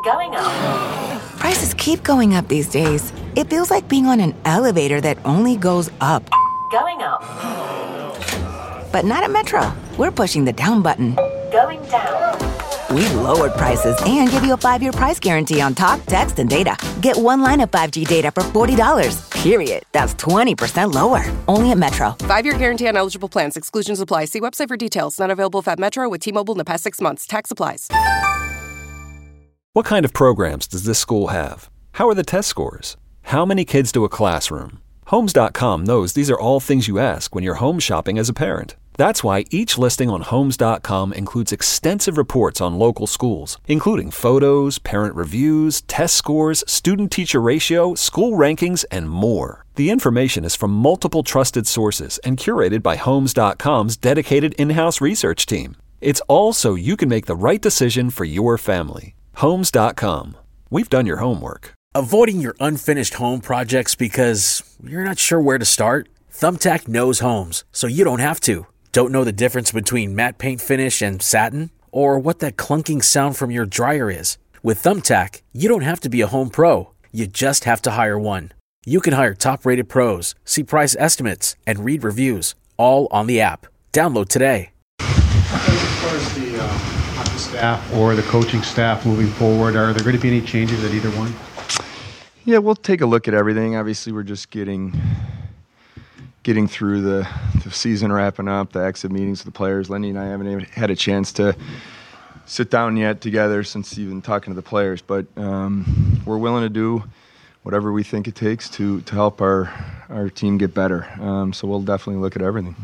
Going up. Prices keep going up these days. It feels like being on an elevator that only goes up. Going up. But not at Metro. We're pushing the down button. Going down. We've lowered prices and give you a 5-year price guarantee on talk, text, and data. Get one line of 5G data for $40, period. That's 20% lower. Only at Metro. 5-year guarantee on eligible plans. Exclusions apply. See website for details. Not available at Metro with T-Mobile in the past 6 months. Tax applies. What kind of programs does this school have? How are the test scores? How many kids do a classroom? Homes.com knows these are all things you ask when you're home shopping as a parent. That's why each listing on Homes.com includes extensive reports on local schools, including photos, parent reviews, test scores, student-teacher ratio, school rankings, and more. The information is from multiple trusted sources and curated by Homes.com's dedicated in-house research team. It's all so you can make the right decision for your family. Homes.com. We've done your homework. Avoiding your unfinished home projects because you're not sure where to start? Thumbtack knows homes, so you don't have to. Don't know the difference between matte paint finish and satin? Or what that clunking sound from your dryer is? With Thumbtack, you don't have to be a home pro. You just have to hire one. You can hire top-rated pros, see price estimates, and read reviews, all on the app. Download today. As far as the hockey staff or the coaching staff moving forward, are there going to be any changes at either one? Yeah, we'll take a look at everything. Obviously, we're just getting through the season wrapping up, the exit meetings with the players. Lenny and I haven't even had a chance to sit down yet together since even talking to the players. But we're willing to do whatever we think it takes to help our team get better. So we'll definitely look at everything.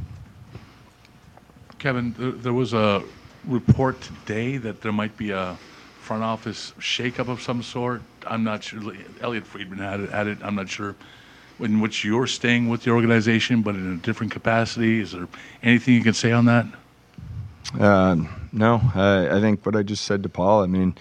Kevin, there was a report today that there might be a front office shakeup of some sort. I'm not sure. Elliot Friedman had it. I'm not sure in which you're staying with the organization, but in a different capacity. Is there anything you can say on that? No. I think what I just said to Paul, I mean,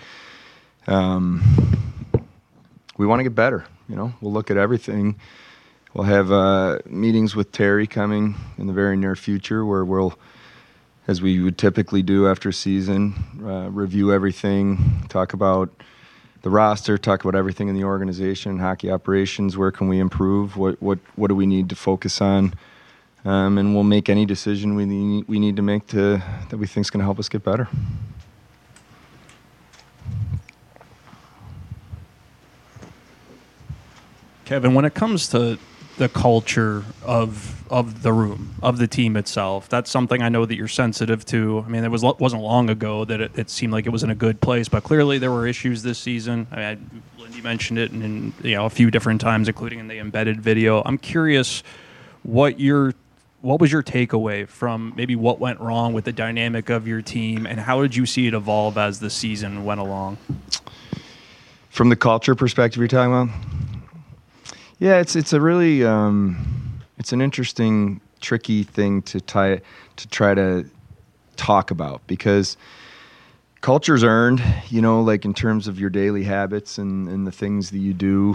we want to get better. We'll look at everything. We'll have meetings with Terry coming in the very near future where we'll, as we would typically do after a season, review everything, talk about the roster, talk about everything in the organization, hockey operations, where can we improve, what do we need to focus on, and we'll make any decision we need to make that we think is going to help us get better. Kevin, when it comes to the culture of the room, of the team itself, that's something I know that you're sensitive to. I mean, it wasn't long ago that it seemed like it was in a good place, but clearly there were issues this season. I mean, Lindy mentioned it in a few different times, including in the embedded video. I'm curious what was your takeaway from maybe what went wrong with the dynamic of your team, and how did you see it evolve as the season went along? From the culture perspective you're talking about? Yeah, it's a really it's an interesting, tricky thing to try to talk about, because culture's earned, like in terms of your daily habits and the things that you do.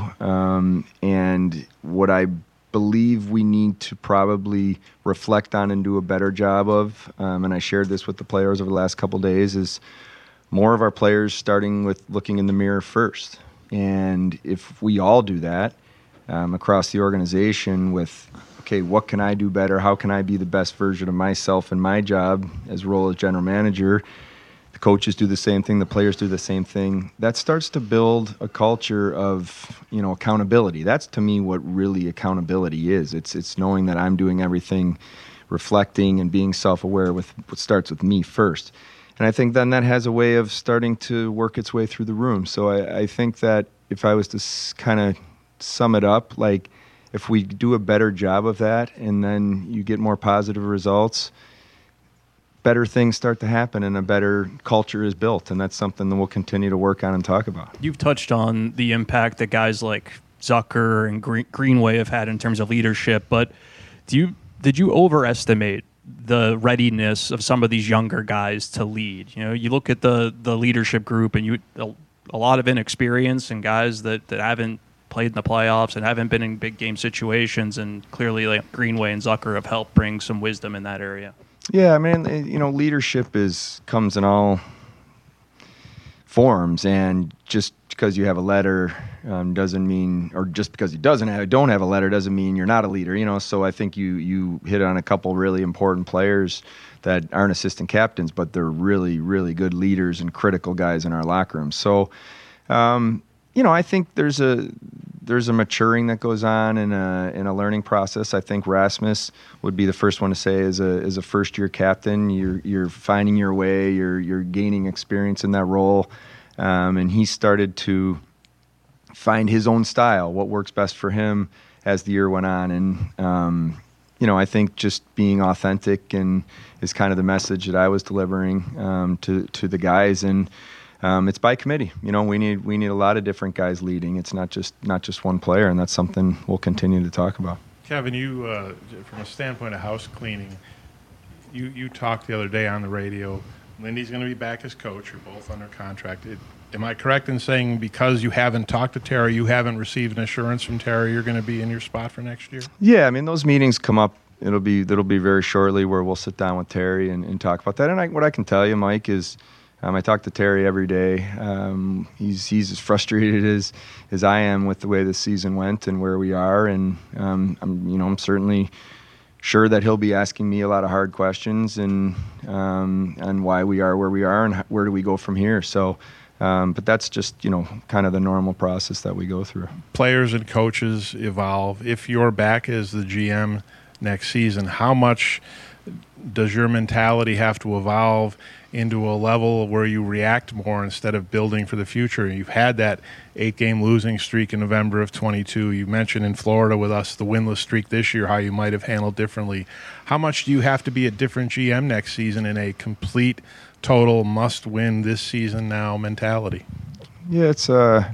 And what I believe we need to probably reflect on and do a better job of, and I shared this with the players over the last couple of days, is more of our players starting with looking in the mirror first. And if we all do that, across the organization with, okay, what can I do better? How can I be the best version of myself in my job as role as general manager? The coaches do the same thing. The players do the same thing. That starts to build a culture of, accountability. That's, to me, what really accountability is. It's knowing that I'm doing everything, reflecting and being self-aware with what starts with me first. And I think then that has a way of starting to work its way through the room. So I think that if I was to kind of sum it up, like if we do a better job of that and then you get more positive results, better things start to happen and a better culture is built. And that's something that we'll continue to work on and talk about. You've touched on the impact that guys like Zucker and Greenway have had in terms of leadership, but did you overestimate the readiness of some of these younger guys to lead? You look at the leadership group and a lot of inexperience and guys that haven't played in the playoffs and haven't been in big game situations, and clearly like Greenway and Zucker have helped bring some wisdom in that area. Yeah, I mean, leadership comes in all forms, and just because you have a letter doesn't mean, or just because you don't have a letter doesn't mean you're not a leader, you know. So I think you hit on a couple really important players that aren't assistant captains, but they're really, really good leaders and critical guys in our locker room. So, you know, I think there's a maturing that goes on in a learning process. I think Rasmus would be the first one to say, as a first year captain, you're finding your way, you're gaining experience in that role, and he started to find his own style, what works best for him as the year went on, and you know, I think just being authentic and is kind of the message that I was delivering to the guys, and it's by committee. You know, we need a lot of different guys leading. It's not just one player, and that's something we'll continue to talk about. Kevin, you from a standpoint of house cleaning, you talked the other day on the radio. Lindy's going to be back as coach. You're both under contract. Am I correct in saying because you haven't talked to Terry, you haven't received an assurance from Terry you're going to be in your spot for next year? Yeah, I mean, those meetings come up. It'll be very shortly where we'll sit down with Terry and talk about that. And what I can tell you, Mike, is I talk to Terry every day. He's as frustrated as I am with the way this season went and where we are. And I'm certainly sure that he'll be asking me a lot of hard questions and why we are where we are and where do we go from here. So, but that's just, you know, kind of the normal process that we go through. Players and coaches evolve. If you're back as the GM next season, how much does your mentality have to evolve into a level where you react more instead of building for the future? You've had that 8-game losing streak in November of 22. You mentioned in Florida with us the winless streak this year, how you might have handled differently. How much do you have to be a different GM next season in a complete, total must-win this season now mentality? Yeah, it's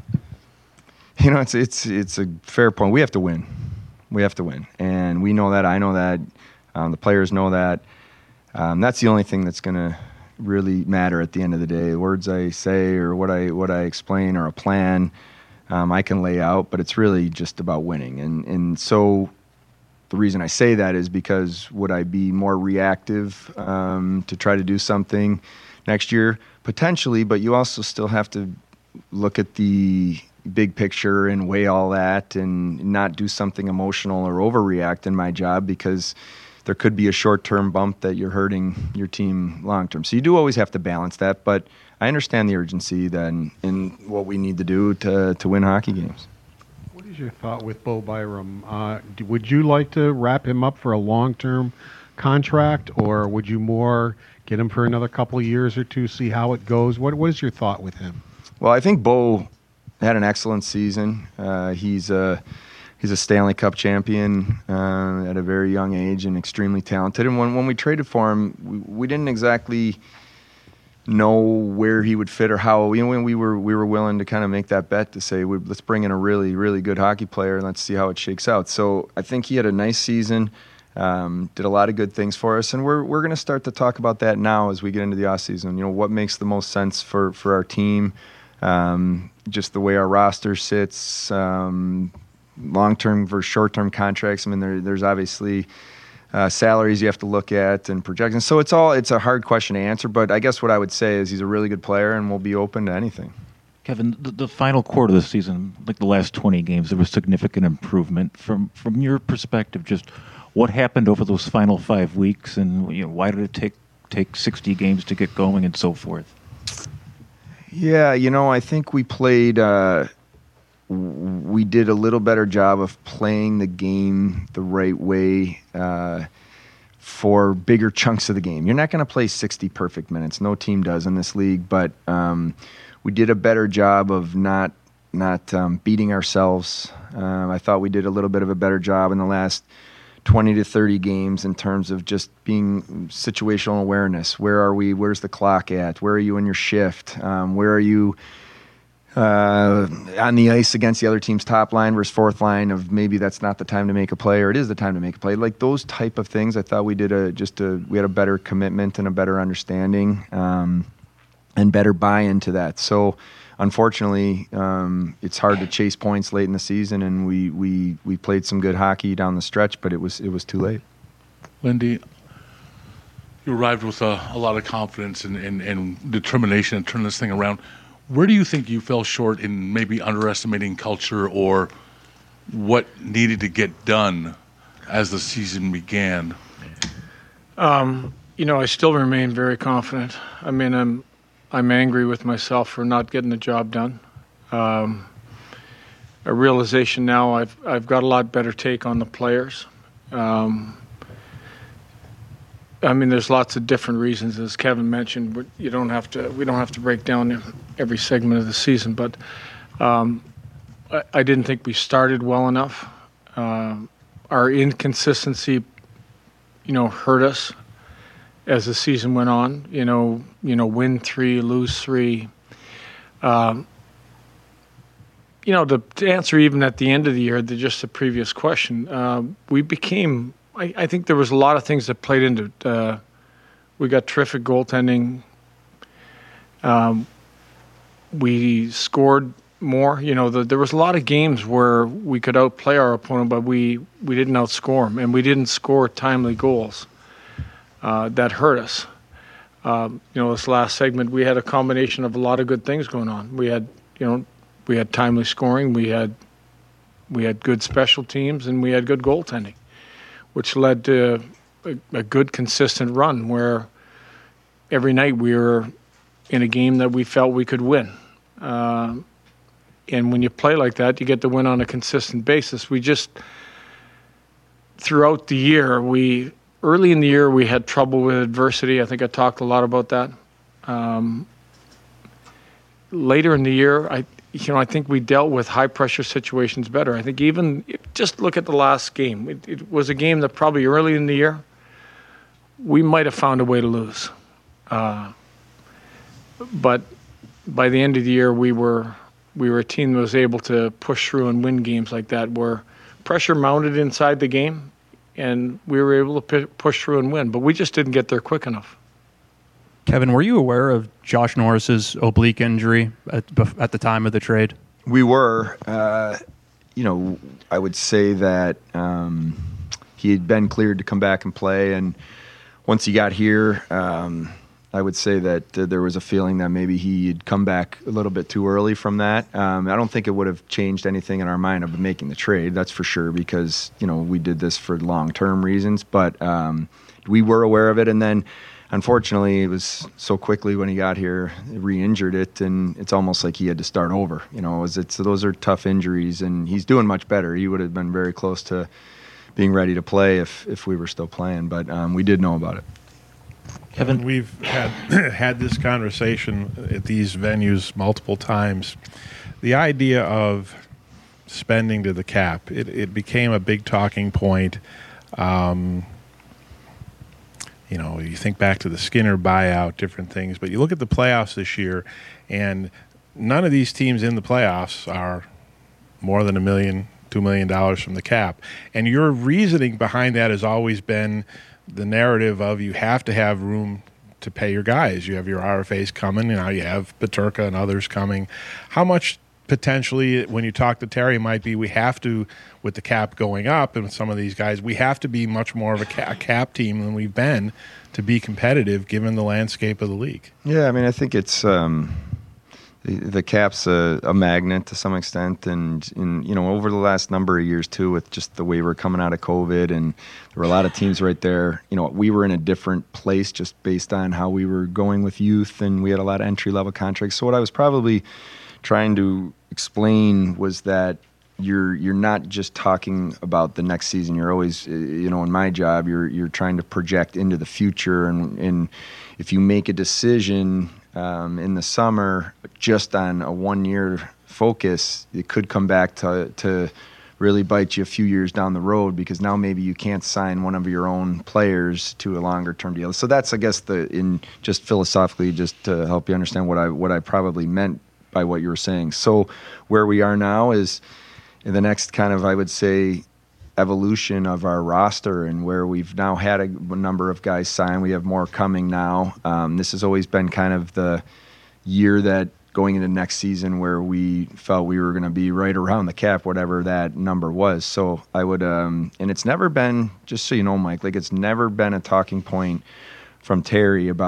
it's a fair point. We have to win. We have to win, and we know that. I know that. The players know that. That's the only thing that's going to really matter at the end of the day. The words I say or what I explain or a plan I can lay out, but it's really just about winning. And so the reason I say that is because would I be more reactive to try to do something next year? Potentially, but you also still have to look at the big picture and weigh all that and not do something emotional or overreact in my job, because there could be a short-term bump that you're hurting your team long-term. So you do always have to balance that, but I understand the urgency then in what we need to do to win hockey games. What is your thought with Bo Byram? Would you like to wrap him up for a long-term contract, or would you more get him for another couple of years or two, see how it goes? What is your thought with him? Well, I think Bo had an excellent season. He's a Stanley Cup champion at a very young age and extremely talented. And when we traded for him, we didn't exactly know where he would fit or how. You know, when we were willing to kind of make that bet to say, let's bring in a really, really good hockey player and let's see how it shakes out. So I think he had a nice season, did a lot of good things for us, and we're going to start to talk about that now as we get into the offseason. You know, what makes the most sense for our team, just the way our roster sits, long-term versus short-term contracts. I mean, there's obviously salaries you have to look at and projections. So it's a hard question to answer, but I guess what I would say is he's a really good player and we'll be open to anything. Kevin, the final quarter of the season, like the last 20 games, there was significant improvement. From your perspective, just what happened over those final 5 weeks, and why did it take 60 games to get going and so forth? Yeah, I think we played we did a little better job of playing the game the right way for bigger chunks of the game. You're not going to play 60 perfect minutes. No team does in this league, but we did a better job of not beating ourselves. I thought we did a little bit of a better job in the last 20 to 30 games in terms of just being situational awareness. Where are we? Where's the clock at? Where are you in your shift? Where are you on the ice against the other team's top line versus fourth line of maybe that's not the time to make a play, or it is the time to make a play. Like those type of things, I thought we did we had a better commitment and a better understanding and better buy-in to that. So unfortunately, it's hard to chase points late in the season, and we played some good hockey down the stretch, but it was too late. Lindy, you arrived with a lot of confidence and determination to turn this thing around. Where do you think you fell short in maybe underestimating culture, or what needed to get done as the season began? I still remain very confident. I mean, I'm angry with myself for not getting the job done. A realization now I've got a lot better take on the players. There's lots of different reasons, as Kevin mentioned. But we don't have to break down every segment of the season. But I didn't think we started well enough. Our inconsistency, hurt us as the season went on. Win 3, lose 3. To answer even at the end of the year, just the previous question, we became. I think there was a lot of things that played into it. We got terrific goaltending. We scored more. There was a lot of games where we could outplay our opponent, but we didn't outscore them, and we didn't score timely goals. That hurt us. This last segment, we had a combination of a lot of good things going on. We had timely scoring. We had good special teams, and we had good goaltending, which led to a good, consistent run where every night we were in a game that we felt we could win. And when you play like that, you get to win on a consistent basis. We just, throughout the year, early in the year, we had trouble with adversity. I think I talked a lot about that. Later in the year, I think we dealt with high-pressure situations better. I think even just look at the last game. It was a game that probably early in the year, we might have found a way to lose. But by the end of the year, we were a team that was able to push through and win games like that, where pressure mounted inside the game, and we were able to push through and win. But we just didn't get there quick enough. Kevin, were you aware of Josh Norris's oblique injury at the time of the trade? We were. I would say that he had been cleared to come back and play, and once he got here, I would say that there was a feeling that maybe he'd come back a little bit too early from that. I don't think it would have changed anything in our mind of making the trade, that's for sure, because we did this for long-term reasons. But we were aware of it, and then unfortunately, it was so quickly when he got here, re-injured it, and it's almost like he had to start over. Those are tough injuries, and he's doing much better. He would have been very close to being ready to play if we were still playing, but we did know about it. Kevin, we've had this conversation at these venues multiple times. The idea of spending to the cap, it became a big talking point. You think back to the Skinner buyout, different things, but you look at the playoffs this year, and none of these teams in the playoffs are more than $1 million, $2 million from the cap. And your reasoning behind that has always been the narrative of you have to have room to pay your guys. You have your RFAs coming, and now you have Peterka and others coming. How much potentially, when you talk to Terry, might be we have to, with the cap going up and with some of these guys, we have to be much more of a cap team than we've been to be competitive given the landscape of the league? Yeah, I think it's the cap's a magnet to some extent, and over the last number of years too, with just the way we're coming out of COVID, and there were a lot of teams right there. We were in a different place just based on how we were going with youth, and we had a lot of entry-level contracts. So what I was probably trying to explain was that you're not just talking about the next season. You're always, in my job, you're trying to project into the future, and if you make a decision in the summer just on a 1-year focus, it could come back to really bite you a few years down the road, because now maybe you can't sign one of your own players to a longer term deal. So that's, I guess, just philosophically, just to help you understand what I probably meant by what you were saying. So where we are now is in the next kind of, I would say, evolution of our roster, and where we've now had a number of guys sign. We have more coming now. This has always been kind of the year that going into next season where we felt we were going to be right around the cap, whatever that number was. So I would, and it's never been, just so you know, Mike, it's never been a talking point from Terry about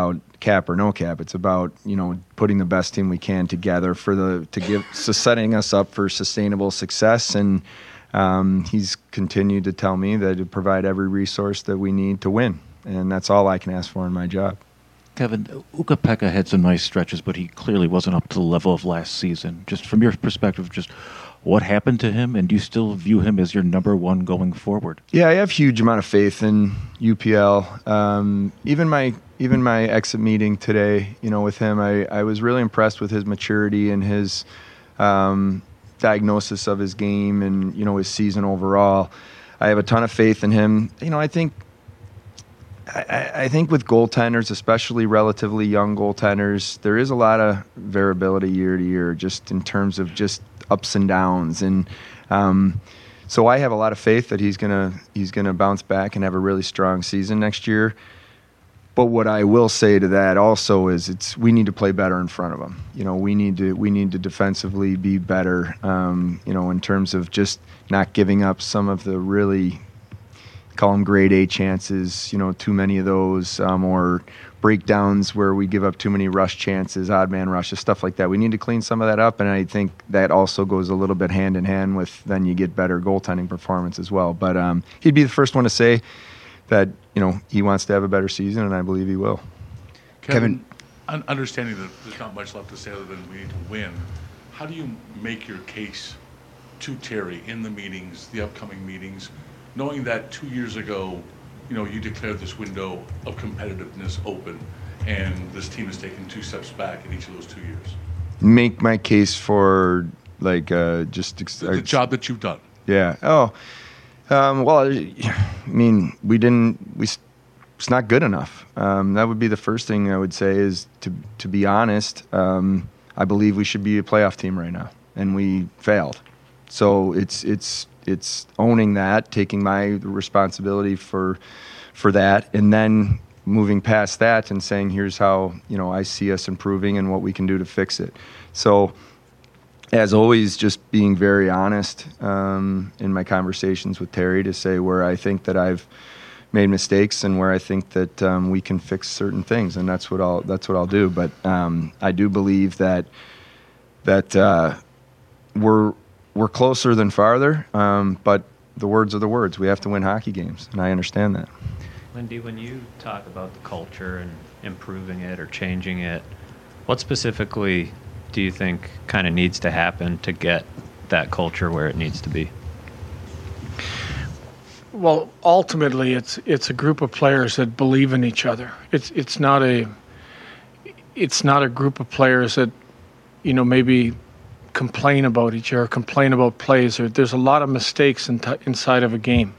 cap or no cap. It's about, putting the best team we can together setting us up for sustainable success. And he's continued to tell me that to provide every resource that we need to win. And that's all I can ask for in my job. Kevin, Ukko-Pekka had some nice stretches, but he clearly wasn't up to the level of last season. Just from your perspective, just what happened to him, and do you still view him as your number one going forward? Yeah, I have huge amount of faith in UPL. Even my exit meeting today, with him, I was really impressed with his maturity and his diagnosis of his game and, his season overall. I have a ton of faith in him. I think with goaltenders, especially relatively young goaltenders, there is a lot of variability year to year, just in terms of just ups and downs. And so I have a lot of faith that he's gonna bounce back and have a really strong season next year. But what I will say to that also is we need to play better in front of him. We need to defensively be better. In terms of just not giving up some of the really, call them grade A chances, too many of those, or breakdowns where we give up too many rush chances, odd man rushes, stuff like that. We need to clean some of that up, and I think that also goes a little bit hand in hand with then you get better goaltending performance as well. But he'd be the first one to say that, he wants to have a better season, and I believe he will. Kevin, understanding that there's not much left to say other than we need to win, how do you make your case to Terry in the meetings, the upcoming meetings, knowing that 2 years ago, you declared this window of competitiveness open, and this team has taken 2 steps back in each of those 2 years? Make my case for, the job that you've done. Yeah. Oh, well, it's not good enough. That would be the first thing I would say is, to be honest, I believe we should be a playoff team right now, and we failed. So it's owning that, taking my responsibility for that, and then moving past that and saying, here's how, I see us improving and what we can do to fix it. So as always, just being very honest in my conversations with Terry to say where I think that I've made mistakes and where I think that we can fix certain things, and that's what I'll do. But I do believe that we're closer than farther, but the words are the words. We have to win hockey games, and I understand that. Lindy, when you talk about the culture and improving it or changing it, what specifically do you think kind of needs to happen to get that culture where it needs to be? Well, ultimately, it's a group of players that believe in each other. It's not a group of players that, maybe complain about each other, complain about plays. There's a lot of mistakes inside of a game.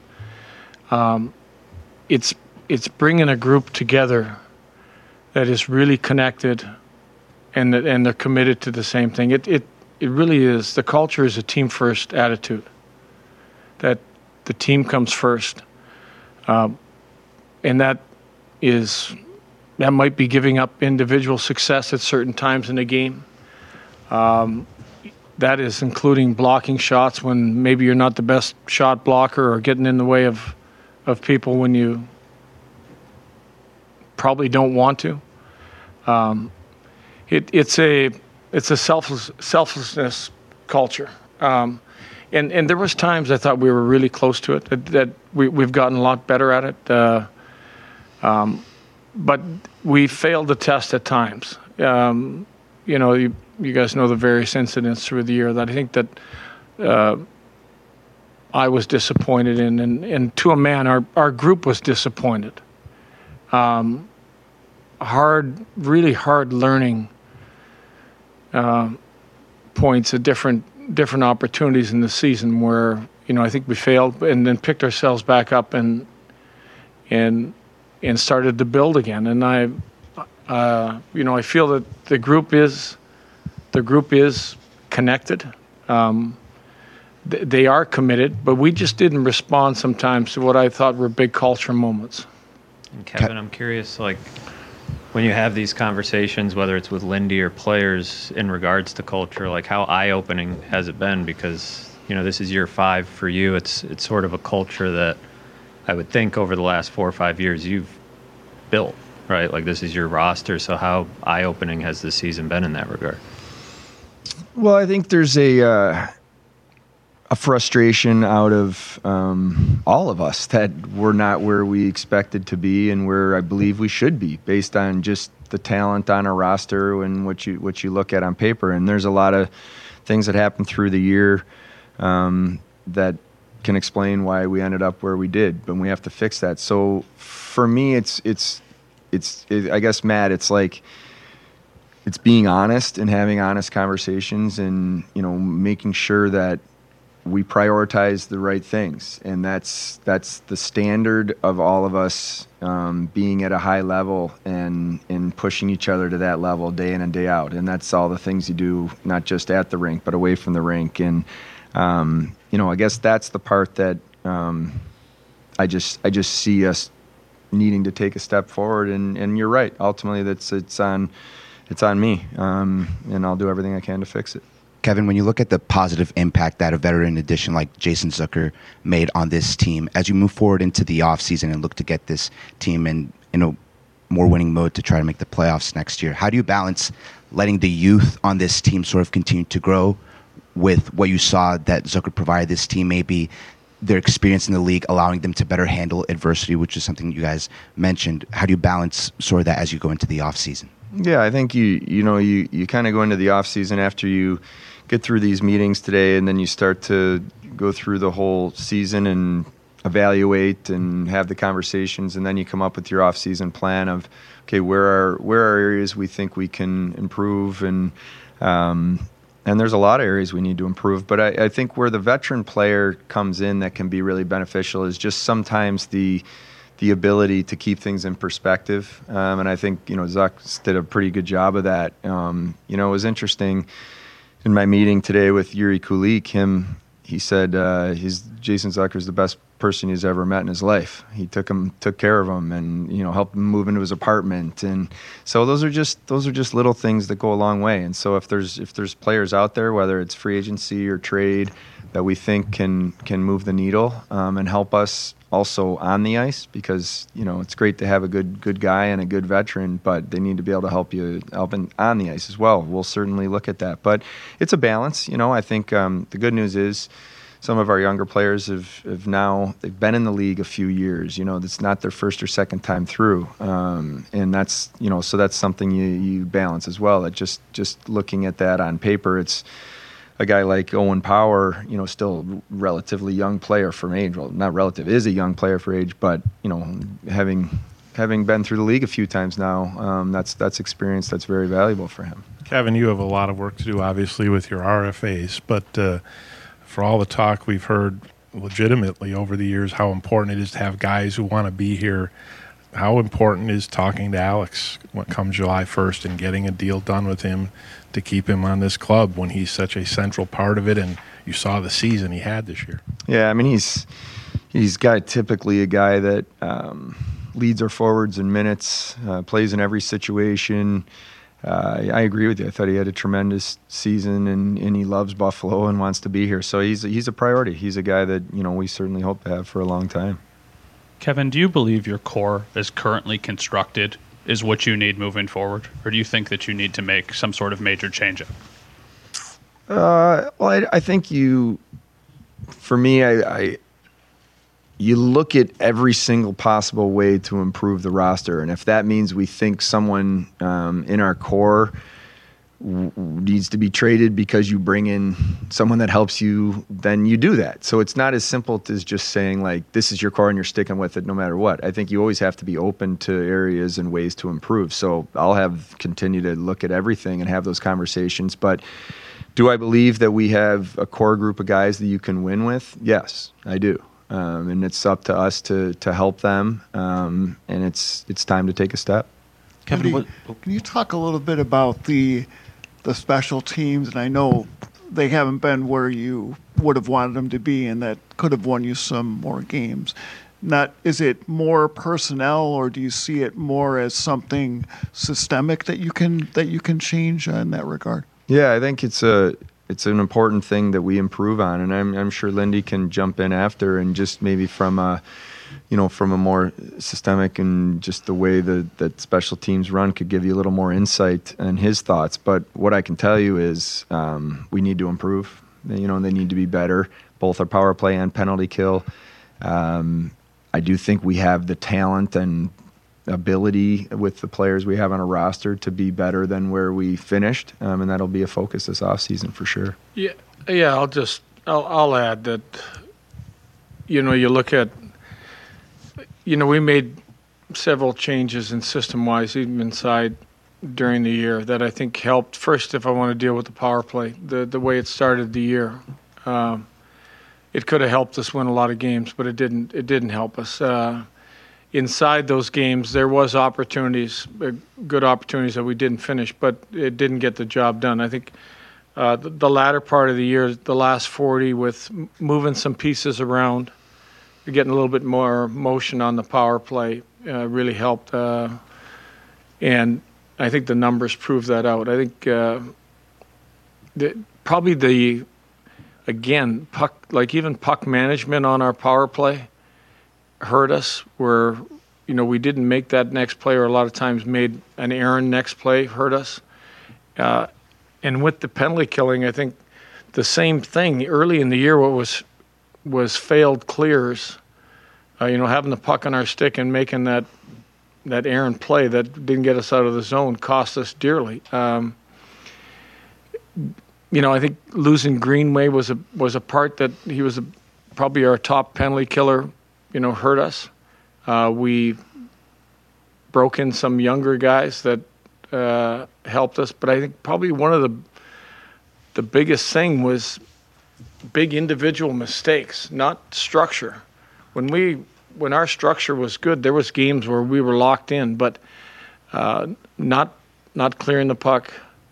It's bringing a group together that is really connected, and they're committed to the same thing. It really is. The culture is a team first attitude. That the team comes first, and that might be giving up individual success at certain times in the game. That is including blocking shots when maybe you're not the best shot blocker, or getting in the way of people when you probably don't want to. It's a selflessness culture. And there was times I thought we were really close to it, that we've gotten a lot better at it. But we failed the test at times. You guys know the various incidents through the year that I think that I was disappointed in, and to a man, our group was disappointed. Really hard learning points at different opportunities in the season where I think we failed, and then picked ourselves back up and started to build again. And I feel that the group is connected. They are committed, but we just didn't respond sometimes to what I thought were big culture moments. And Kevin, I'm curious, when you have these conversations, whether it's with Lindy or players in regards to culture, how eye-opening has it been? Because, this is year 5 for you. It's sort of a culture that I would think over the last 4 or 5 years you've built. right? Like, this is your roster. So how eye-opening has this season been in that regard? Well, I think there's a frustration out of all of us that we're not where we expected to be and where I believe we should be based on just the talent on our roster and what you look at on paper. And there's a lot of things that happened through the year that can explain why we ended up where we did, but we have to fix that. So for me, it's I guess, Matt, it's like, it's being honest and having honest conversations and, making sure that we prioritize the right things. And that's the standard of all of us being at a high level and pushing each other to that level day in and day out. And that's all the things you do, not just at the rink, but away from the rink. And, I guess that's the part that I just see us needing to take a step forward. And you're right. Ultimately, it's on me, and I'll do everything I can to fix it. Kevin, when you look at the positive impact that a veteran addition like Jason Zucker made on this team, as you move forward into the offseason and look to get this team in a more winning mode to try to make the playoffs next year, how do you balance letting the youth on this team sort of continue to grow with what you saw that Zucker provided this team, maybe their experience in the league allowing them to better handle adversity, which is something you guys mentioned? How do you balance sort of that as you go into the offseason? Yeah, I think you kind of go into the offseason after you get through these meetings today, and then you start to go through the whole season and evaluate and have the conversations, and then you come up with your off-season plan of, okay, where are areas we think we can improve, and there's a lot of areas we need to improve. But I think where the veteran player comes in that can be really beneficial is just sometimes the ability to keep things in perspective, and I think Zuck did a pretty good job of that. It was interesting. In my meeting today with Yuri Kulik, he said Jason Zucker's the best person he's ever met in his life. He took care of him, and helped him move into his apartment. And so those are just little things that go a long way. And so if there's players out there, whether it's free agency or trade, that we think can move the needle and help us also on the ice, because it's great to have a good guy and a good veteran, but they need to be able to help on the ice as well. We'll certainly look at that, but it's a balance. I think the good news is some of our younger players have now, they've been in the league a few years. It's not their first or second time through, and that's so that's something you balance as well. That just looking at that on paper, it's a guy like Owen Power, still a relatively young player from age. Well, not relative, is a young player for age, but having been through the league a few times now, that's experience that's very valuable for him. Kevin, you have a lot of work to do, obviously, with your RFAs, but for all the talk we've heard legitimately over the years, how important it is to have guys who want to be here. How important is talking to Alex when comes July 1st and getting a deal done with him to keep him on this club when he's such a central part of it, and you saw the season he had this year? Yeah, I mean, he's typically a guy that leads our forwards in minutes, plays in every situation. I agree with you. I thought he had a tremendous season, and he loves Buffalo and wants to be here. So he's a priority. He's a guy that we certainly hope to have for a long time. Kevin, do you believe your core as currently constructed is what you need moving forward? Or do you think that you need to make some sort of major change-up? Well, I think for me, you look at every single possible way to improve the roster. And if that means we think someone in our core needs to be traded because you bring in someone that helps you, then you do that. So it's not as simple as just saying, like, this is your core and you're sticking with it no matter what. I think you always have to be open to areas and ways to improve. So I'll continue to look at everything and have those conversations. But do I believe that we have a core group of guys that you can win with? Yes, I do. And it's up to us to help them. And it's time to take a step. Kevin, can you talk a little bit about the special teams? And I know they haven't been where you would have wanted them to be, and that could have won you some more games. Is it more personnel, or do you see it more as something systemic that you can change in that regard? Yeah, I think it's it's an important thing that we improve on, and I'm sure Lindy can jump in after and just maybe from a more systemic and just the way that special teams run could give you a little more insight and his thoughts. But what I can tell you is we need to improve. They need to be better, both our power play and penalty kill. I do think we have the talent and ability with the players we have on a roster to be better than where we finished, and that'll be a focus this offseason for sure. Yeah. I'll add that. You look at. We made several changes in system-wise, even inside during the year, that I think helped. First, if I want to deal with the power play, the way it started the year, it could have helped us win a lot of games, but it didn't. It didn't help us. Inside those games, there was opportunities, good opportunities that we didn't finish, but it didn't get the job done. I think the latter part of the year, the last 40, with moving some pieces around, getting a little bit more motion on the power play, really helped. And I think the numbers prove that out. I think puck management on our power play hurt us, where we didn't make that next play, or a lot of times made an errant next play hurt us. And with the penalty killing, I think the same thing early in the year. What was failed clears, having the puck on our stick and making that errant play that didn't get us out of the zone cost us dearly. I think losing Greenway was a part that he was probably our top penalty killer. Hurt us. We broke in some younger guys that helped us, but I think probably one of the biggest thing was big individual mistakes, not structure. When our structure was good, there was games where we were locked in, but not clearing the puck.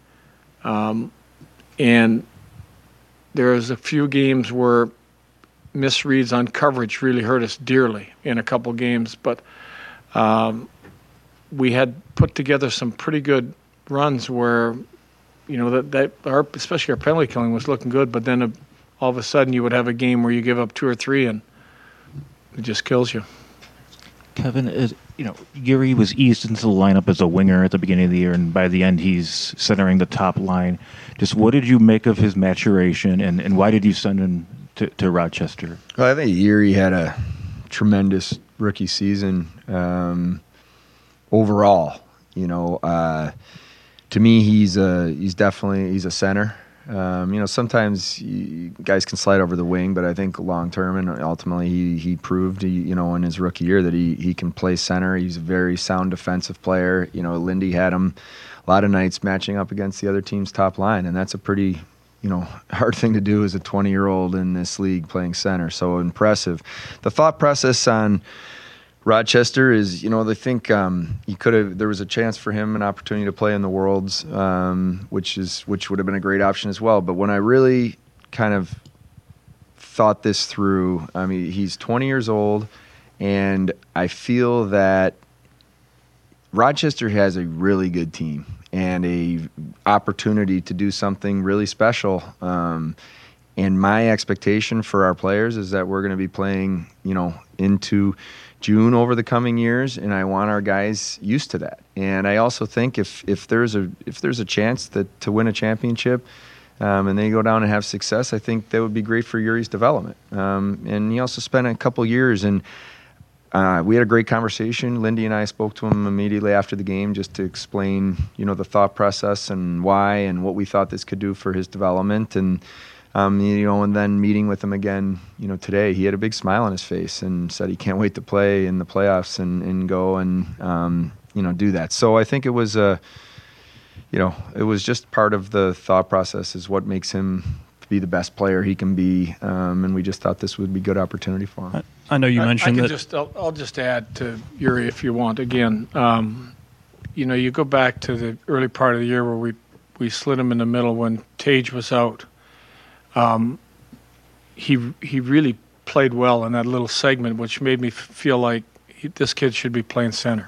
And there was a few games where misreads on coverage really hurt us dearly in a couple games, but we had put together some pretty good runs where, especially our penalty killing was looking good, but then all of a sudden you would have a game where you give up 2 or 3 and it just kills you. Kevin, Yuri was eased into the lineup as a winger at the beginning of the year, and by the end he's centering the top line. Just what did you make of his maturation, and why did you send him to Rochester? Well, I think Yuri had a tremendous rookie season overall. To me, he's definitely a center. Sometimes guys can slide over the wing, but I think long term and ultimately he proved, in his rookie year that he can play center. He's a very sound defensive player. Lindy had him a lot of nights matching up against the other team's top line, and that's a pretty hard thing to do as a 20-year-old in this league playing center. So impressive. The thought process on Rochester is, they think there was a chance for him, an opportunity to play in the Worlds, which would have been a great option as well. But when I really kind of thought this through, he's 20 years old, and I feel that Rochester has a really good team and a opportunity to do something really special. And my expectation for our players is that we're going to be playing, into June over the coming years, and I want our guys used to that. And I also think if there's a chance to win a championship, and they go down and have success, I think that would be great for Yuri's development. And he also spent a couple years, and we had a great conversation. Lindy and I spoke to him immediately after the game just to explain, the thought process and why and what we thought this could do for his development. And and then meeting with him again, today, he had a big smile on his face and said he can't wait to play in the playoffs and go and, do that. So I think it was it was just part of the thought process is what makes him be the best player he can be. And we just thought this would be a good opportunity for him. I know you mentioned that. I'll just add to Yuri if you want. Again, you go back to the early part of the year where we slid him in the middle when Tage was out. He really played well in that little segment, which made me feel like this kid should be playing center.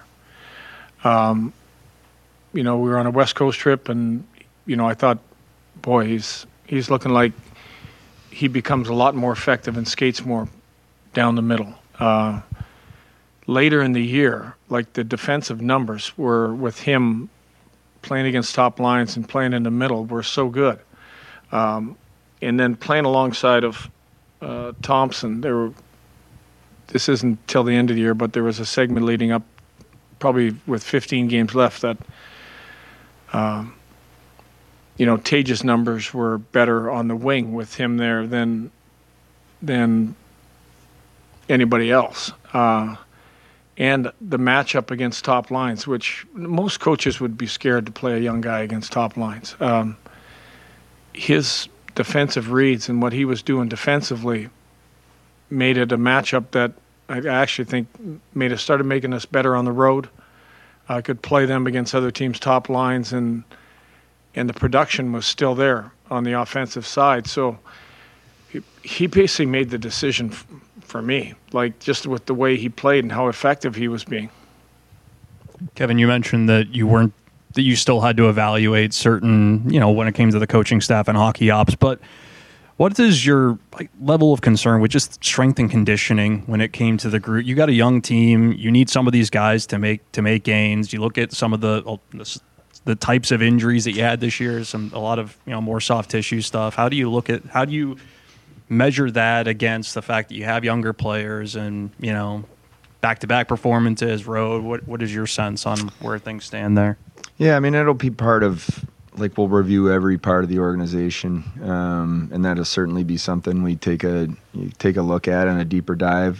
We were on a West Coast trip, and I thought, boy, he's looking like he becomes a lot more effective and skates more down the middle. Later in the year, like the defensive numbers were with him playing against top lines and playing in the middle were so good. And then playing alongside of Thompson, this isn't till the end of the year, but there was a segment leading up, probably with 15 games left, that Tage's numbers were better on the wing with him there than anybody else. And the matchup against top lines, which most coaches would be scared to play a young guy against top lines. His defensive reads and what he was doing defensively made it a matchup that I actually think started making us better on the road. I could play them against other teams' top lines, and the production was still there on the offensive side. So he basically made the decision for me, like just with the way he played and how effective he was being. Kevin, you mentioned that you still had to evaluate certain, when it came to the coaching staff and hockey ops, but what is your level of concern with just strength and conditioning when it came to the group? You got a young team. You need some of these guys to make gains. You look at some of the types of injuries that you had this year. A lot of more soft tissue stuff. How do you measure that against the fact that you have younger players and back-to-back performances, road? What is your sense on where things stand there? Yeah, I mean, it'll be part of. We'll review every part of the organization, and that'll certainly be something we take a look at and a deeper dive.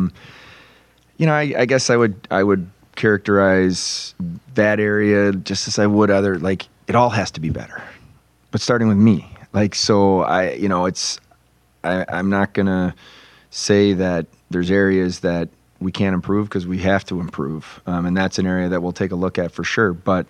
I guess I would characterize that area just as I would other. It all has to be better, but starting with me. I'm not gonna say that there's areas that we can't improve, because we have to improve, and that's an area that we'll take a look at for sure. But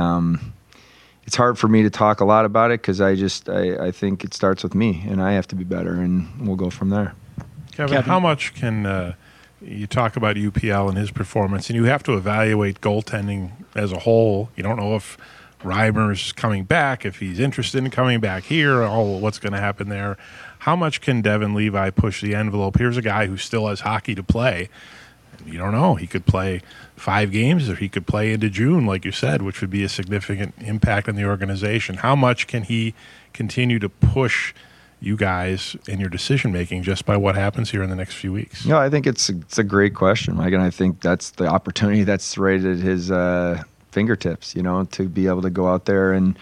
it's hard for me to talk a lot about it, because I think it starts with me, and I have to be better, and we'll go from there. Kevin, how much can you talk about UPL and his performance, and you have to evaluate goaltending as a whole? You don't know if Reimer's coming back, if he's interested in coming back here, what's going to happen there. How much can Devin Levi push the envelope? Here's a guy who still has hockey to play. You don't know. He could play 5 games, or he could play into June, like you said, which would be a significant impact on the organization. How much can he continue to push you guys in your decision-making just by what happens here in the next few weeks? I think it's a great question, Mike, and I think that's the opportunity that's right at his fingertips, to be able to go out there and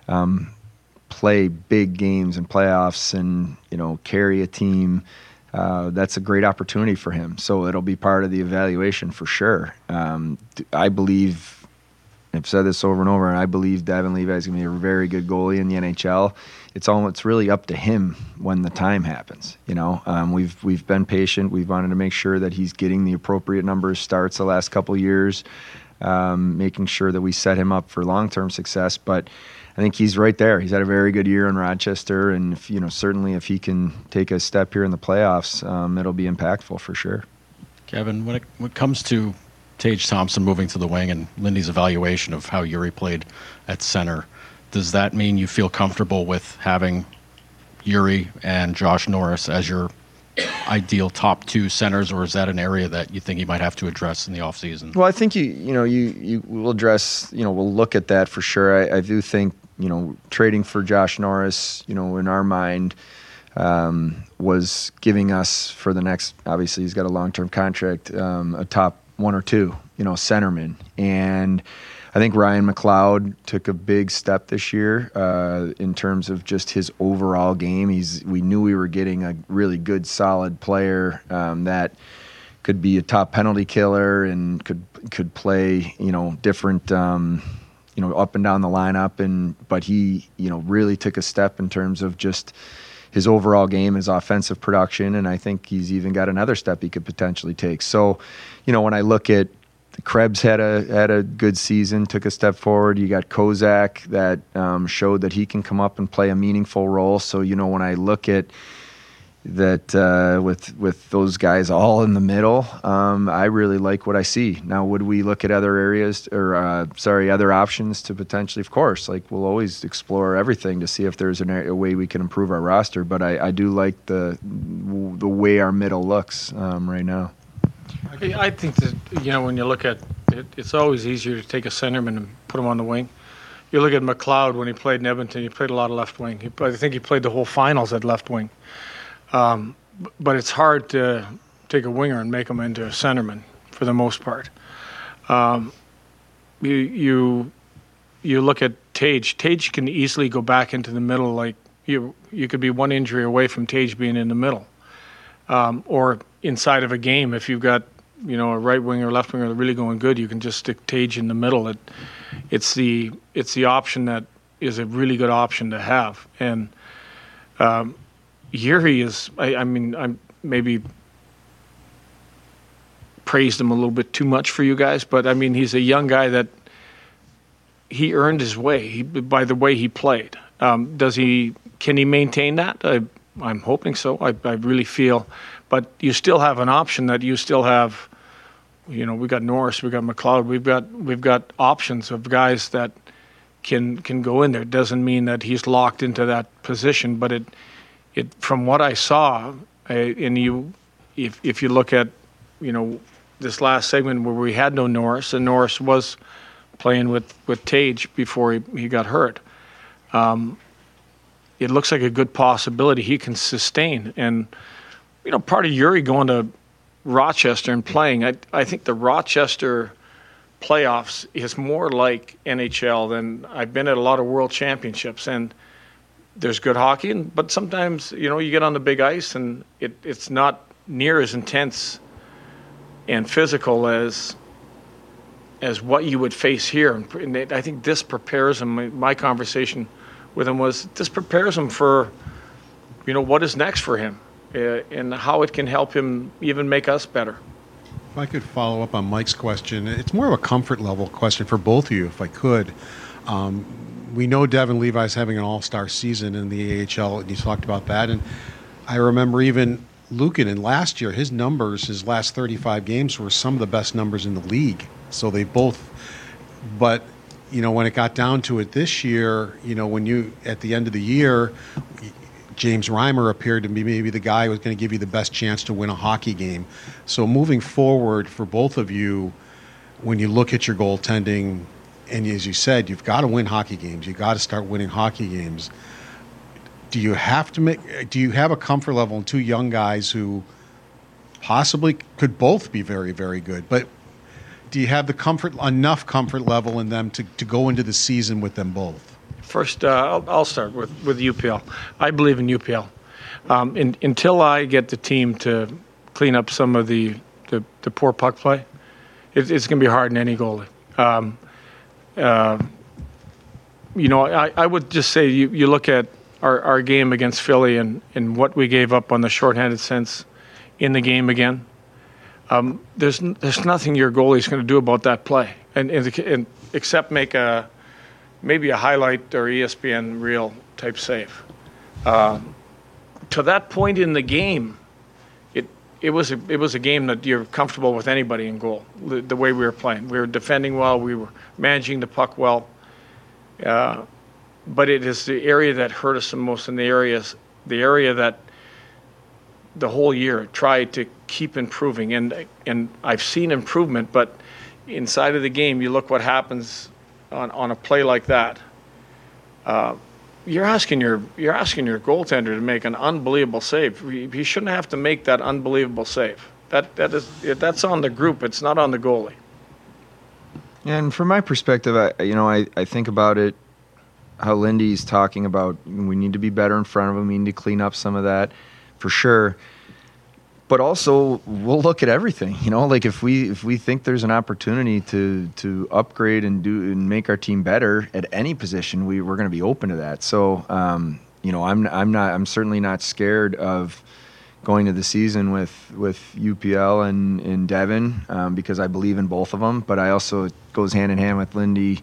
play big games and playoffs and, carry a team. That's a great opportunity for him. So it'll be part of the evaluation for sure. I believe, I've said this over and over, and I believe Devin Levi is going to be a very good goalie in the NHL. It's really up to him when the time happens. We've been patient. We've wanted to make sure that he's getting the appropriate number of starts the last couple of years, making sure that we set him up for long-term success. But I think he's right there. He's had a very good year in Rochester, and certainly if he can take a step here in the playoffs, it'll be impactful for sure. Kevin, when it comes to Tage Thompson moving to the wing and Lindy's evaluation of how Yuri played at center, does that mean you feel comfortable with having Yuri and Josh Norris as your ideal top 2 centers, or is that an area that you think you might have to address in the offseason? Well, I think you will address, we'll look at that for sure. I do think, trading for Josh Norris, in our mind, was giving us for the next, obviously he's got a long-term contract, a top 1 or 2, centerman. And I think Ryan McLeod took a big step this year in terms of just his overall game. We knew we were getting a really good, solid player that could be a top penalty killer and could play, different, up and down the lineup. But he, really took a step in terms of just his overall game, his offensive production, and I think he's even got another step he could potentially take. So, when I look at Krebs had a good season, took a step forward. You got Kozak that showed that he can come up and play a meaningful role. So, when I look at, with those guys all in the middle, I really like what I see. Now, would we look at other areas or other options to potentially? Of course, like we'll always explore everything to see if there's a way we can improve our roster. But I do like the way our middle looks right now. I think that when you look at it, it's always easier to take a centerman and put him on the wing. You look at McLeod when he played in Edmonton. He played a lot of left wing. I think he played the whole finals at left wing. But it's hard to take a winger and make him into a centerman for the most part. You look at Tage. Tage can easily go back into the middle. Like you could be one injury away from Tage being in the middle, or inside of a game. If you've got a right winger, left winger really going good, you can just stick Tage in the middle. It's the option that is a really good option to have. And Yuri is, I maybe praised him a little bit too much for you guys, but he's a young guy that he earned his way by the way he played. Can he maintain that? I'm hoping so. I really feel, but you still have an option that you still have. We got Norris, we got McLeod, we've got options of guys that can go in there. It doesn't mean that he's locked into that position, but it from what I saw, if you look at this last segment where we had no Norris, and Norris was playing with Tage before he got hurt, it looks like a good possibility he can sustain. And part of Yuri going to Rochester and playing, I think the Rochester playoffs is more like NHL than I've been at a lot of world championships, and there's good hockey, but sometimes you get on the big ice and it's not near as intense and physical as what you would face here. And I think this prepares him. My conversation with him was this prepares him for what is next for him and how it can help him even make us better. If I could follow up on Mike's question, it's more of a comfort level question for both of you, if I could. We know Devin Levi's having an all-star season in the AHL, and you talked about that. And I remember even Luukkonen last year, his numbers, his last 35 games were some of the best numbers in the league. So they both, but, when it got down to it this year, at the end of the year, James Reimer appeared to be maybe the guy who was going to give you the best chance to win a hockey game. So moving forward for both of you, when you look at your goaltending, and as you said, you've got to win hockey games. You've got to start winning hockey games. Do you have a comfort level in two young guys who possibly could both be very, very good, but do you have enough comfort level in them to go into the season with them both? First, I'll start with UPL. I believe in UPL. Until I get the team to clean up some of the poor puck play, it's going to be hard in any goalie. I would just say you look at our game against Philly and what we gave up on the shorthanded sense in the game again. There's nothing your goalie's going to do about that play, and except make maybe a highlight or ESPN reel type save. To that point in the game, it was a game that you're comfortable with anybody in goal. The way we were playing, we were defending well, we were managing the puck well. But it is the area that hurt us the most, and the area that the whole year tried to keep improving. And I've seen improvement, but inside of the game, you look what happens on a play like that. You're asking your goaltender to make an unbelievable save. He shouldn't have to make that unbelievable save. That's on the group. It's not on the goalie. And from my perspective, I think about it, how Lindy's talking about we need to be better in front of him. We need to clean up some of that, for sure. But also, we'll look at everything. Like if we think there's an opportunity to upgrade and make our team better at any position, we're going to be open to that. So, I'm certainly not scared of going to the season with UPL and Devin because I believe in both of them. But I also, it goes hand in hand with Lindy,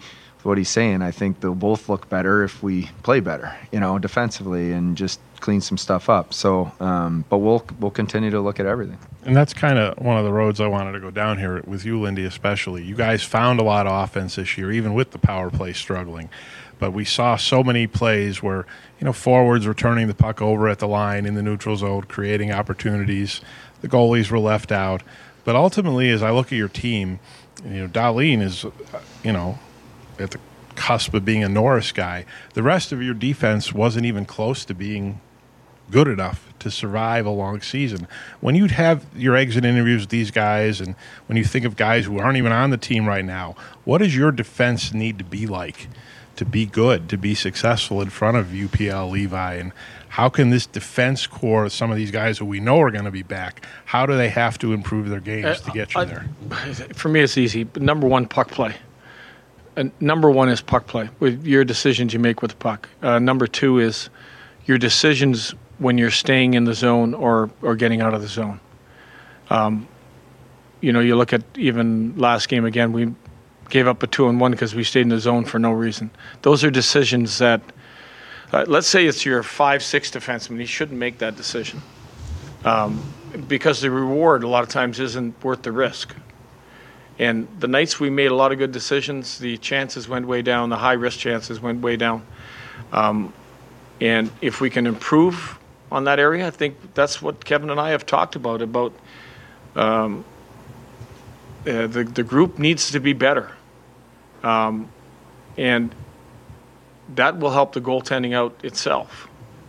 what he's saying. I think they'll both look better if we play better, defensively and just clean some stuff up. So, but we'll continue to look at everything. And that's kind of one of the roads I wanted to go down here with you, Lindy, especially. You guys found a lot of offense this year, even with the power play struggling. But we saw so many plays where, forwards were turning the puck over at the line in the neutral zone, creating opportunities. The goalies were left out. But ultimately, as I look at your team, Dahlin is, at the cusp of being a Norris guy. The rest of your defense wasn't even close to being good enough to survive a long season. When you'd have your exit interviews with these guys, and when you think of guys who aren't even on the team right now, what does your defense need to be like to be good, to be successful in front of UPL, Levi? And how can this defense core, some of these guys who we know are going to be back, how do they have to improve their games to get you there? For me, it's easy. Number one, puck play. Number one is puck play, with your decisions you make with the puck. Number two is your decisions when you're staying in the zone or getting out of the zone. You look at even last game again, we gave up a 2-on-1 because we stayed in the zone for no reason. Those are decisions that, let's say it's your 5-6 defenseman, he shouldn't make that decision. Because the reward a lot of times isn't worth the risk. And the nights we made a lot of good decisions, the chances went way down, the high-risk chances went way down. And if we can improve on that area, I think that's what Kevin and I have talked about the group needs to be better. And that will help the goaltending out itself.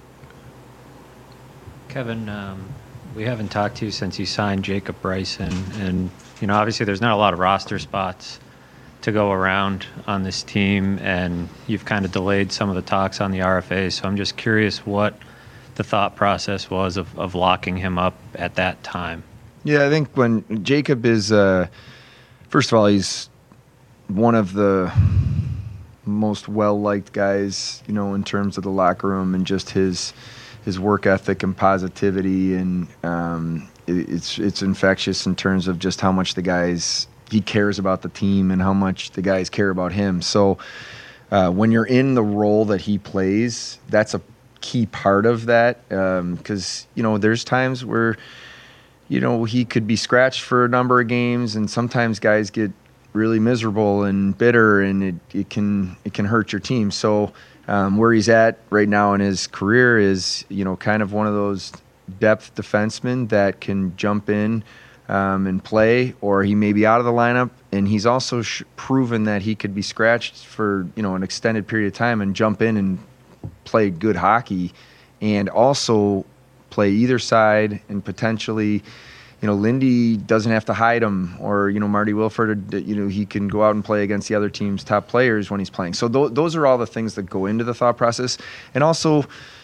Kevin, we haven't talked to you since you signed Jacob Bryson, and obviously there's not a lot of roster spots to go around on this team, and you've kind of delayed some of the talks on the RFA. So I'm just curious what the thought process was of locking him up at that time. Yeah, I think when Jacob is, first of all, he's one of the most well-liked guys, in terms of the locker room and just his work ethic and positivity, and it's infectious in terms of just how much he cares about the team and how much the guys care about him. So when you're in the role that he plays, that's a key part of that, because there's times where he could be scratched for a number of games, and sometimes guys get really miserable and bitter, and it can hurt your team. So where he's at right now in his career is kind of one of those depth defensemen that can jump in and play, or he may be out of the lineup, and he's also proven that he could be scratched for an extended period of time and jump in and play good hockey, and also play either side, and potentially Lindy doesn't have to hide him, or Marty Wilford, he can go out and play against the other team's top players when he's playing. So those are all the things that go into the thought process. And also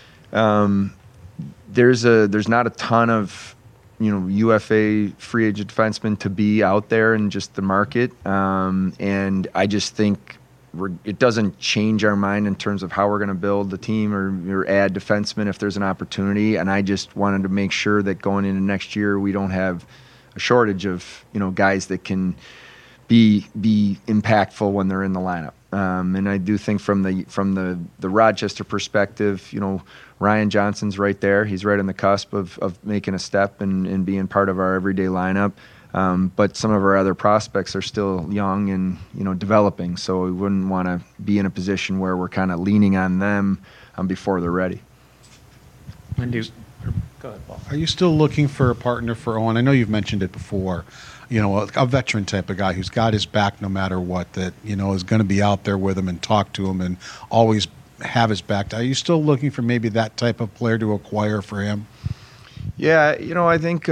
there's not a ton of UFA free agent defensemen to be out there in just the market, and I just think it doesn't change our mind in terms of how we're going to build the team or add defensemen if there's an opportunity. And I just wanted to make sure that going into next year we don't have a shortage of guys that can be impactful when they're in the lineup. And I do think from the Rochester perspective, Ryan Johnson's right there. He's right on the cusp of making a step and being part of our everyday lineup. But some of our other prospects are still young and developing, so we wouldn't want to be in a position where we're kind of leaning on them before they're ready. Lindy, go ahead, Paul. Are you still looking for a partner for Owen? I know you've mentioned it before. A veteran type of guy who's got his back no matter what, that is going to be out there with him and talk to him and always have his back. Are you still looking for maybe that type of player to acquire for him? Yeah, I think.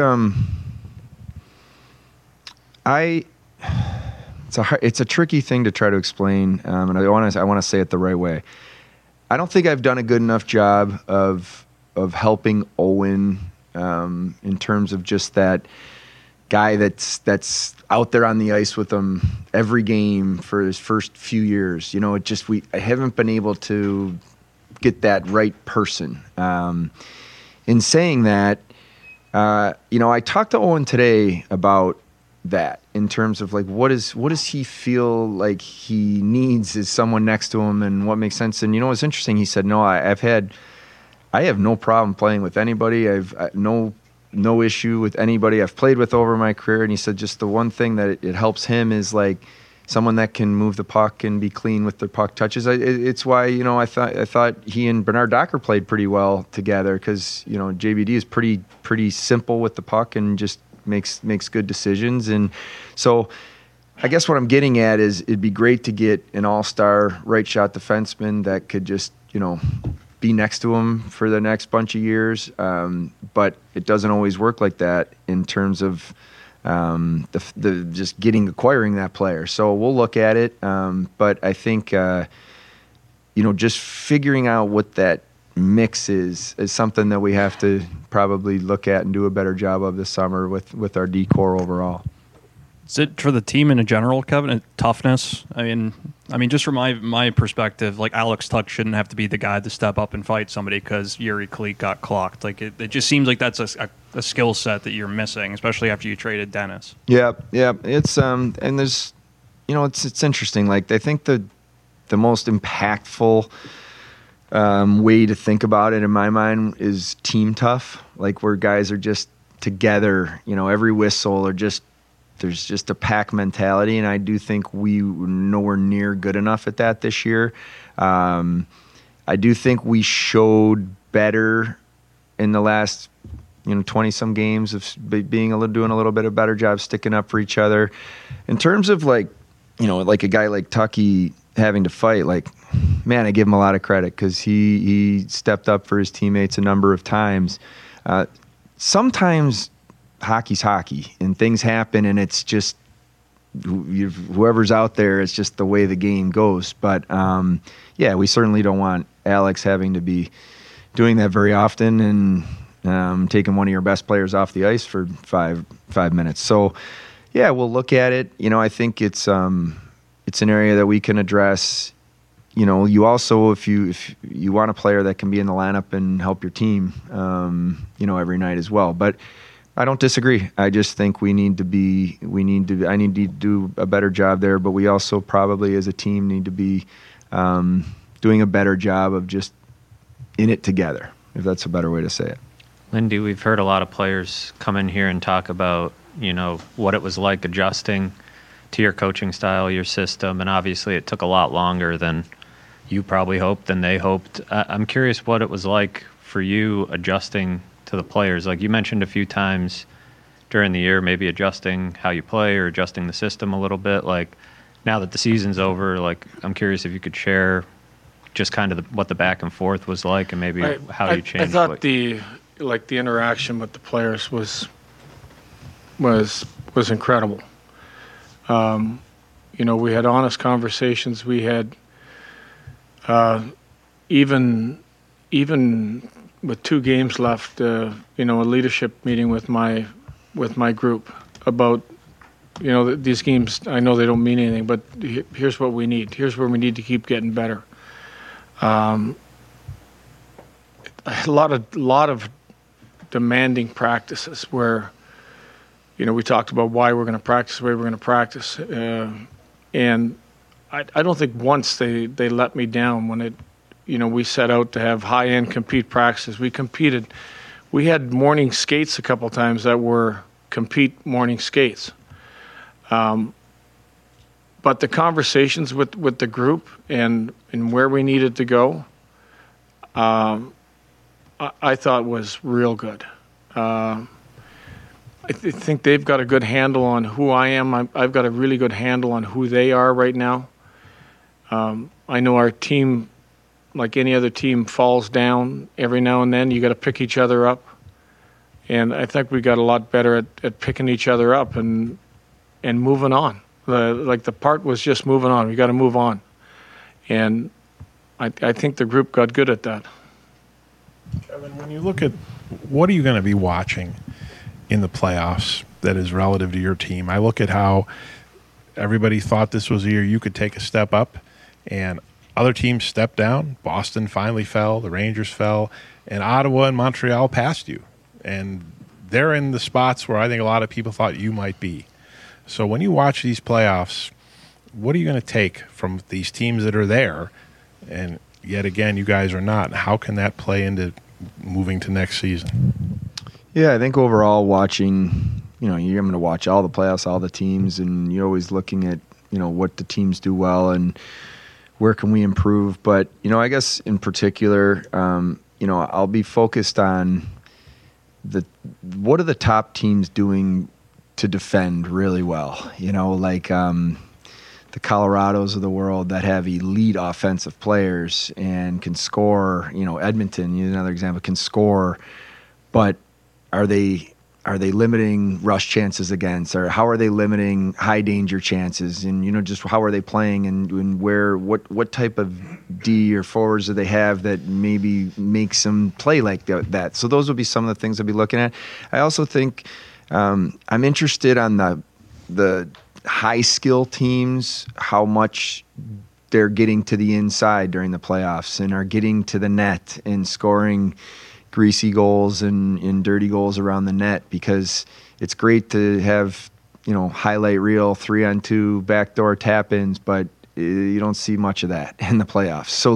It's a tricky thing to try to explain, and I want to say it the right way. I don't think I've done a good enough job of helping Owen in terms of just that guy that's out there on the ice with him every game for his first few years. I haven't been able to get that right person. In saying that, I talked to Owen today about that in terms of like what does he feel like he needs is someone next to him and what makes sense. And it's interesting. He said, no, I have no problem playing with anybody. I've no issue with anybody I've played with over my career. And he said just the one thing that it helps him is like someone that can move the puck and be clean with the puck touches. It's why I thought he and Bernard Docker played pretty well together because JBD is pretty simple with the puck and just makes good decisions. And so I guess what I'm getting at is it'd be great to get an all-star right shot defenseman that could just be next to him for the next bunch of years. But it doesn't always work like that in terms of the just acquiring that player. So we'll look at it. But I think, just figuring out what that mix is something that we have to probably look at and do a better job of this summer with our D-core overall. Is it for the team in general, Kevin, toughness? I mean, just from my perspective, like Alex Tuch shouldn't have to be the guy to step up and fight somebody because Yuri Kalik got clocked. Like it just seems like that's a skill set that you're missing, especially after you traded Dennis. Yeah. It's and there's, it's interesting. Like I think the most impactful way to think about it in my mind is team tough, like where guys are just together, every whistle or there's just a pack mentality. And I do think we were nowhere near good enough at that this year. I do think we showed better in the last 20 some games of doing a little bit of better job sticking up for each other. In terms of like a guy like Tucky having to fight, like, man, I give him a lot of credit because he stepped up for his teammates a number of times. Sometimes hockey's hockey and things happen and it's just whoever's out there, it's just the way the game goes. But we certainly don't want Alex having to be doing that very often and taking one of your best players off the ice for five minutes. So we'll look at it. I think it's an area that we can address. You also, if you want a player that can be in the lineup and help your team, every night as well. But I don't disagree. I just think I need to do a better job there, but we also probably as a team need to be doing a better job of just in it together, if that's a better way to say it. Lindy, we've heard a lot of players come in here and talk about, what it was like adjusting to your coaching style, your system, and obviously it took a lot longer than you probably hoped, than they hoped. I'm curious what it was like for you adjusting to the players. Like you mentioned a few times during the year, maybe adjusting how you play or adjusting the system a little bit. Like now that the season's over, like I'm curious if you could share just kind of what the back and forth was like and maybe how you changed. I thought the interaction with the players was incredible. We had honest conversations. We had even with 2 games left, a leadership meeting with my group about, these games. I know they don't mean anything, but here's what we need. Here's where we need to keep getting better. A lot of demanding practices where, we talked about why we're going to practice the way we're going to practice, and I don't think once they let me down when we set out to have high-end compete practices. We competed. We had morning skates a couple times that were compete morning skates. But the conversations with the group and where we needed to go, I thought was real good. I think they've got a good handle on who I am. I've got a really good handle on who they are right now. I know our team, like any other team, falls down every now and then. You got to pick each other up, and I think we got a lot better at picking each other up and moving on. The part was just moving on. We got to move on, and I think the group got good at that. Kevin, when you look at what are you going to be watching in the playoffs that is relative to your team, I look at how everybody thought this was the year you could take a step up, and other teams stepped down. Boston finally fell. The Rangers fell. And Ottawa and Montreal passed you. And they're in the spots where I think a lot of people thought you might be. So when you watch these playoffs, what are you going to take from these teams that are there? And yet again, you guys are not. How can that play into moving to next season? Yeah, I think overall watching, you're going to watch all the playoffs, all the teams, and you're always looking at, what the teams do well and where can we improve. But, I guess in particular, I'll be focused on what are the top teams doing to defend really well, like the Colorados of the world that have elite offensive players and can score, Edmonton, another example, can score, but are they limiting rush chances against, or how are they limiting high danger chances, and just how are they playing, and what type of D or forwards do they have that maybe makes them play like that. So those would be some of the things I'd be looking at. I also think I'm interested on the high skill teams, how much they're getting to the inside during the playoffs and are getting to the net and scoring greasy goals and dirty goals around the net, because it's great to have, highlight reel 3-on-2 backdoor tap-ins, but you don't see much of that in the playoffs. So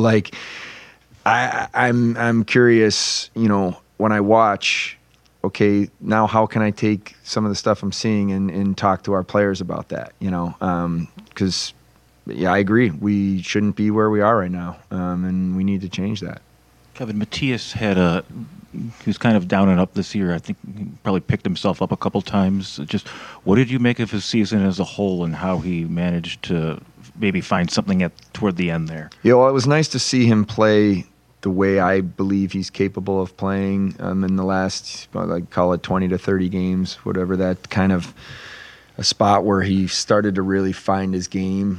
I'm curious, when I watch, okay, now how can I take some of the stuff I'm seeing and talk to our players about that, because I agree, we shouldn't be where we are right now, and we need to change that. Kevin, Matthias he was kind of down and up this year. I think he probably picked himself up a couple times. Just what did you make of his season as a whole and how he managed to maybe find something toward the end there? Yeah, well, it was nice to see him play the way I believe he's capable of playing in the last, call it 20 to 30 games, whatever, that kind of a spot where he started to really find his game.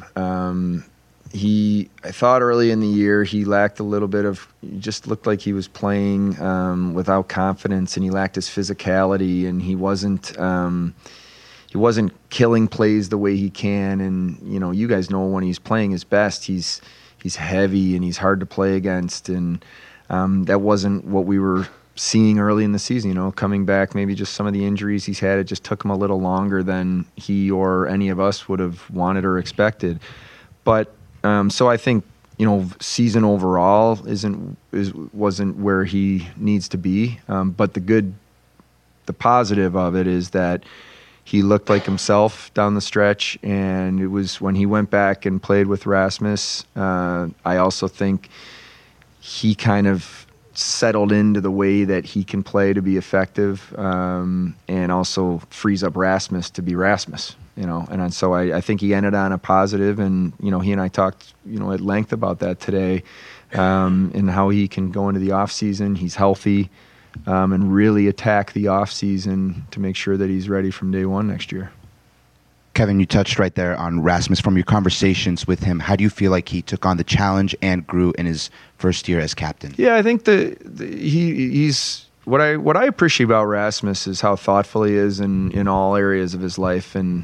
I thought early in the year he lacked a little bit of, he just looked like he was playing without confidence, and he lacked his physicality, and he wasn't killing plays the way he can. And you guys know when he's playing his best, he's heavy and he's hard to play against, and that wasn't what we were seeing early in the season. Coming back, maybe just some of the injuries he's had, it just took him a little longer than he or any of us would have wanted or expected. But so I think season overall wasn't where he needs to be. But the positive of it is that he looked like himself down the stretch, and it was when he went back and played with Rasmus. I also think he kind of settled into the way that he can play to be effective, and also frees up Rasmus to be Rasmus. And so I think he ended on a positive, and he and I talked at length about that today, and how he can go into the off season. He's healthy, and really attack the off season to make sure that he's ready from day one next year. Kevin, you touched right there on Rasmus. From your conversations with him, how do you feel like he took on the challenge and grew in his first year as captain? Yeah, I think he's. What I appreciate about Rasmus is how thoughtful he is in all areas of his life, and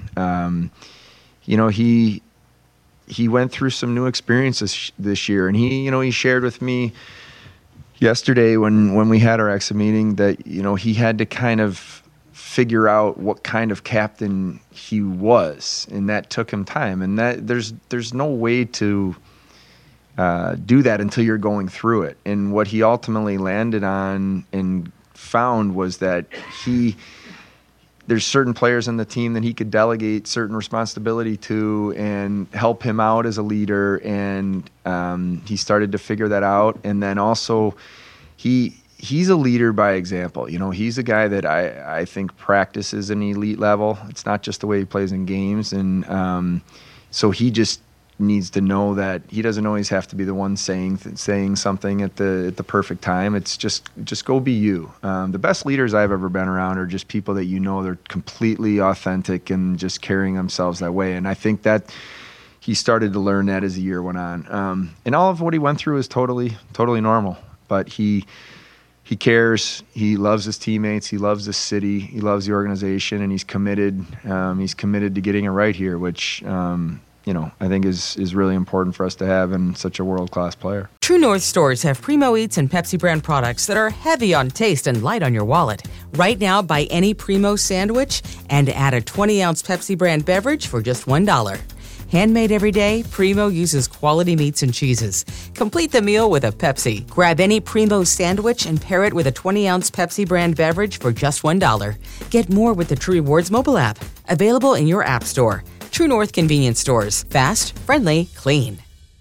he went through some new experiences this year, and he shared with me yesterday when we had our exit meeting that he had to kind of figure out what kind of captain he was, and that took him time, and that there's no way to do that until you're going through it. And what he ultimately landed on and found was that there's certain players in the team that he could delegate certain responsibility to and help him out as a leader. And he started to figure that out. And then also he's a leader by example. He's a guy that I think practices an elite level. It's not just the way he plays in games. And so he just needs to know that he doesn't always have to be the one saying something at the perfect time. It's just go be you. The best leaders I've ever been around are just people that they're completely authentic and just carrying themselves that way. And I think that he started to learn that as the year went on. And all of what he went through is totally normal. But he cares. He loves his teammates. He loves the city. He loves the organization, and he's committed. He's committed to getting it right here, which I think is really important for us to have in such a world-class player. True North stores have Primo Eats and Pepsi brand products that are heavy on taste and light on your wallet. Right now, buy any Primo sandwich and add a 20-ounce Pepsi brand beverage for just $1. Handmade every day, Primo uses quality meats and cheeses. Complete the meal with a Pepsi. Grab any Primo sandwich and pair it with a 20-ounce Pepsi brand beverage for just $1. Get more with the True Rewards mobile app. Available in your app store. True North convenience stores. Fast, friendly, clean.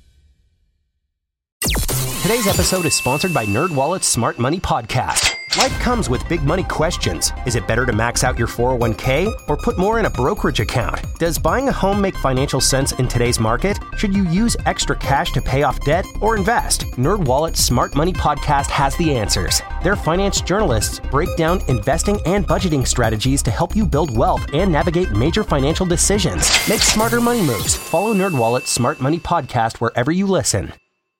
Today's episode is sponsored by NerdWallet's Smart Money Podcast. Life comes with big money questions. Is it better to max out your 401k or put more in a brokerage account? Does buying a home make financial sense in today's market? Should you use extra cash to pay off debt or invest? NerdWallet's Smart Money Podcast has the answers. Their finance journalists break down investing and budgeting strategies to help you build wealth and navigate major financial decisions. Make smarter money moves. Follow NerdWallet's Smart Money Podcast wherever you listen.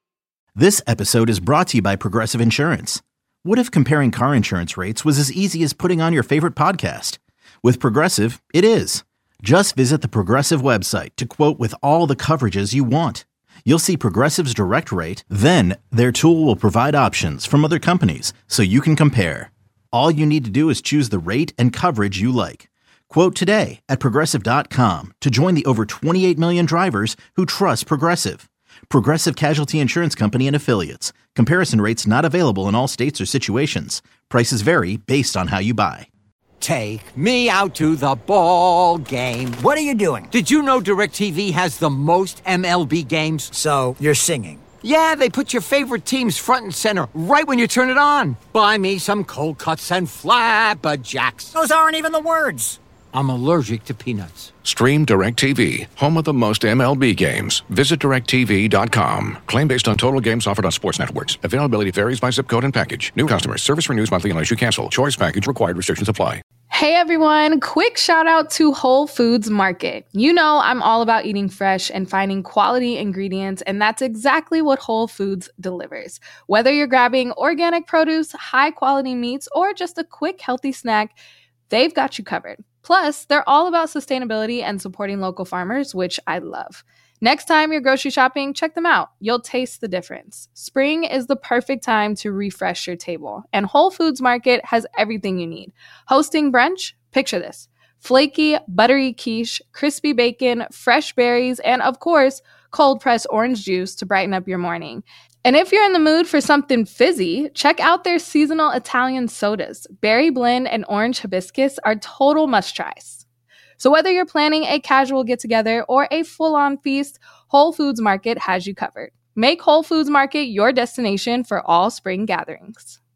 This episode is brought to you by Progressive Insurance. What if comparing car insurance rates was as easy as putting on your favorite podcast? With Progressive, it is. Just visit the Progressive website to quote with all the coverages you want. You'll see Progressive's direct rate, then their tool will provide options from other companies so you can compare. All you need to do is choose the rate and coverage you like. Quote today at Progressive.com to join the over 28 million drivers who trust Progressive. Progressive Casualty Insurance Company and Affiliates. Comparison rates not available in all states or situations. Prices vary based on how you buy. Take me out to the ball game. What are you doing? Did you know DirecTV has the most MLB games? So, you're singing. Yeah, they put your favorite teams front and center right when you turn it on. Buy me some cold cuts and flapjacks. Those aren't even the words. I'm allergic to peanuts. Stream DirecTV, home of the most MLB games. Visit DirecTV.com. Claim based on total games offered on sports networks. Availability varies by zip code and package. New customers. Service renews monthly unless you cancel. Choice package required. Restrictions apply. Hey everyone, quick shout out to Whole Foods Market. You know I'm all about eating fresh and finding quality ingredients, and that's exactly what Whole Foods delivers. Whether you're grabbing organic produce, high quality meats, or just a quick healthy snack, they've got you covered. Plus, they're all about sustainability and supporting local farmers, which I love. Next time you're grocery shopping, check them out. You'll taste the difference. Spring is the perfect time to refresh your table, and Whole Foods Market has everything you need. Hosting brunch? Picture this. Flaky, buttery quiche, crispy bacon, fresh berries, and of course, cold-pressed orange juice to brighten up your morning. And if you're in the mood for something fizzy, check out their seasonal Italian sodas. Berry blend and orange hibiscus are total must-tries. So whether you're planning a casual get-together or a full-on feast, Whole Foods Market has you covered. Make Whole Foods Market your destination for all spring gatherings.